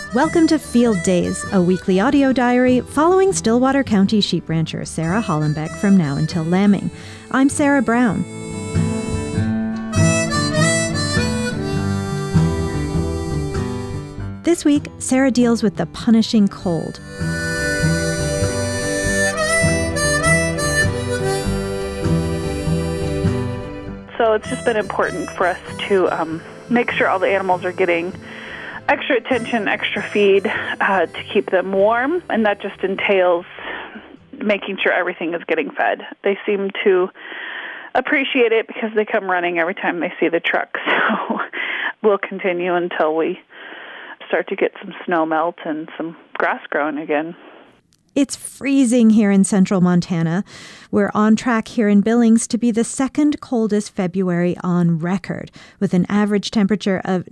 Welcome to Field Days, a weekly audio diary following Stillwater County sheep rancher Sarah Hollenbeck from now until lambing. I'm Sarah Brown. This week, Sarah deals with the punishing cold. So it's just been important for us to make sure all the animals are getting extra attention, extra feed to keep them warm, and that just entails making sure everything is getting fed. They seem to appreciate it because they come running every time they see the truck. So we'll continue until we start to get some snow melt and some grass growing again. It's freezing here in central Montana. We're on track here in Billings to be the second coldest February on record, with an average temperature of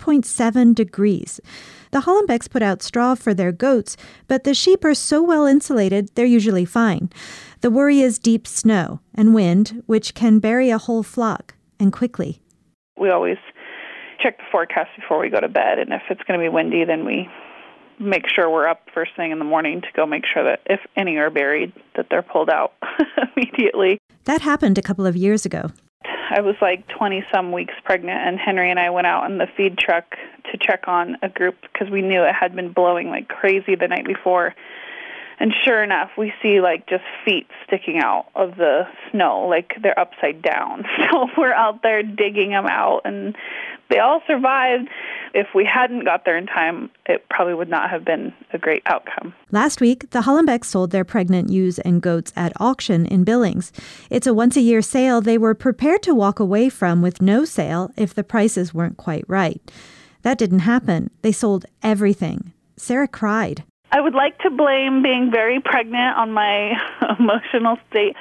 9.7 degrees. The Hollenbecks put out straw for their goats, but the sheep are so well insulated, they're usually fine. The worry is deep snow and wind, which can bury a whole flock, and quickly. We always check the forecast before we go to bed, and if it's going to be windy, then we make sure we're up first thing in the morning to go make sure that if any are buried, that they're pulled out immediately. That happened a couple of years ago. I was like 20-some weeks pregnant, and Henry and I went out in the feed truck to check on a group because we knew it had been blowing like crazy the night before. And sure enough, we see like just feet sticking out of the snow, like they're upside down. So we're out there digging them out, and they all survived. If we hadn't got there in time, it probably would not have been a great outcome. Last week, the Hollenbecks sold their pregnant ewes and goats at auction in Billings. It's a once-a-year sale they were prepared to walk away from with no sale if the prices weren't quite right. That didn't happen. They sold everything. Sarah cried. I would like to blame being very pregnant on my emotional state.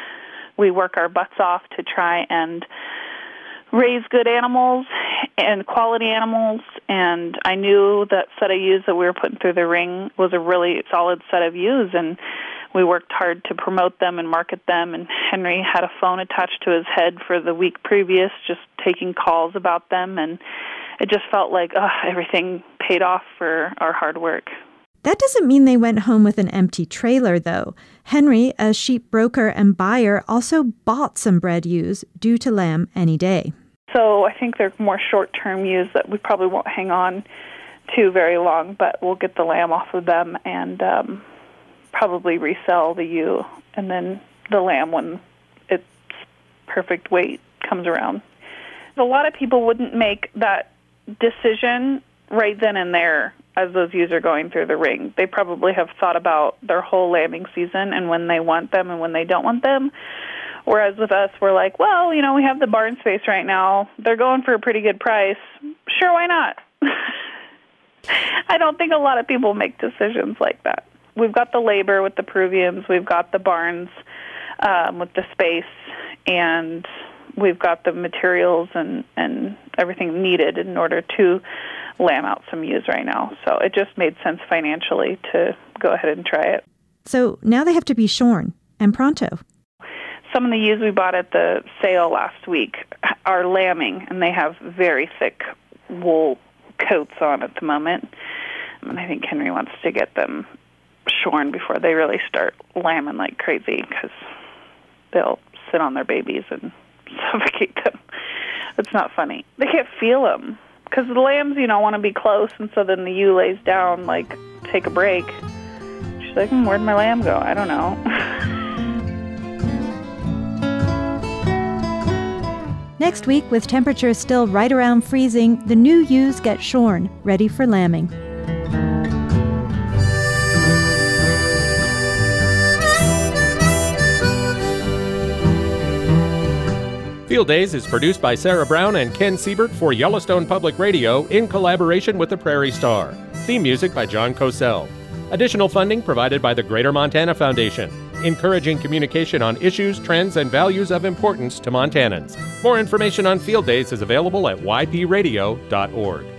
We work our butts off to try and raise good animals and quality animals, and I knew that set of ewes that we were putting through the ring was a really solid set of ewes, and we worked hard to promote them and market them, and Henry had a phone attached to his head for the week previous just taking calls about them, and it just felt like everything paid off for our hard work. That doesn't mean they went home with an empty trailer, though. Henry, a sheep broker and buyer, also bought some bred ewes due to lamb any day. So I think they're more short-term ewes that we probably won't hang on to very long, but we'll get the lamb off of them and probably resell the ewe, and then the lamb when its perfect weight comes around. A lot of people wouldn't make that decision right then and there as those ewes are going through the ring. They probably have thought about their whole lambing season and when they want them and when they don't want them. Whereas with us, we're like, well, we have the barn space right now. They're going for a pretty good price. Sure, why not? I don't think a lot of people make decisions like that. We've got the labor with the Peruvians. We've got the barns with the space, and we've got the materials and everything needed in order to lamb out some ewes right now. So it just made sense financially to go ahead and try it. So now they have to be shorn, and pronto. Some of the ewes we bought at the sale last week are lambing, and they have very thick wool coats on at the moment. And I think Henry wants to get them shorn before they really start lambing like crazy, because they'll sit on their babies and suffocate them. It's not funny. They can't feel them, because the lambs, want to be close, and so then the ewe lays down, like, take a break. She's like, where'd my lamb go? I don't know. Next week, with temperatures still right around freezing, the new ewes get shorn, ready for lambing. Field Days is produced by Sarah Brown and Ken Siebert for Yellowstone Public Radio in collaboration with the Prairie Star. Theme music by John Cosell. Additional funding provided by the Greater Montana Foundation, encouraging communication on issues, trends, and values of importance to Montanans. More information on Field Days is available at ypradio.org.